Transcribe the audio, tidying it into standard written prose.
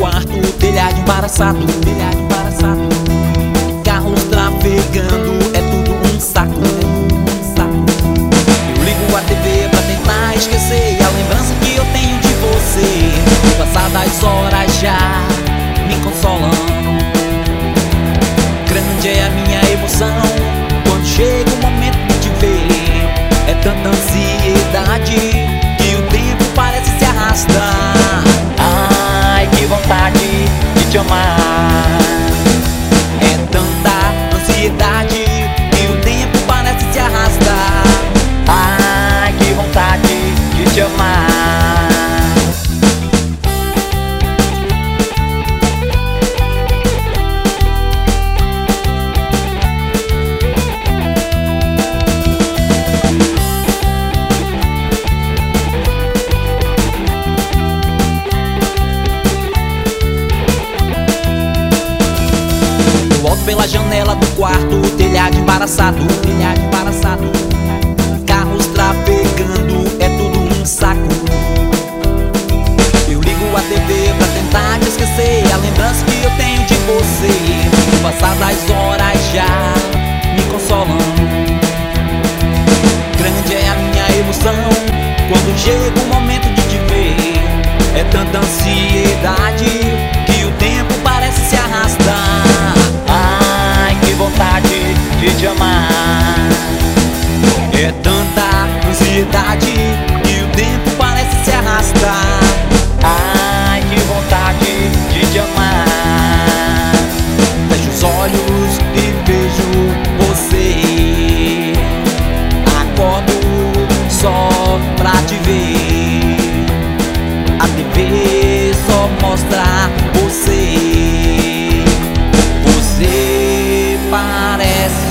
quarto, telhado embaraçado, carros trafegando, é tudo um saco, Eu ligo a TV pra tentar esquecer a lembrança que eu tenho de você. Passadas horas já me consolam. Grande é a minha emoção quando chega o momento de te ver. É tanta ansiedade que o tempo parece se arrastar. Ai, que vontade de te amar. É tanta ansiedade que o tempo parece se arrastar. Ai, que vontade de te amar. Pela janela do quarto, telhado embaraçado, carros trafegando, é tudo um saco. Eu ligo a TV pra tentar te esquecer a lembrança que eu tenho de você. Passadas horas já me consolam. Grande é a minha emoção quando chega o momento de te ver. É tanta ansiedade que o tempo parece se arrastar. Vontade de te amar. É tanta ansiedade que o tempo parece se arrastar. Ai, que vontade de te amar. Fecho os olhos e vejo você. Acordo só pra te ver. A TV só mostra você. Você parece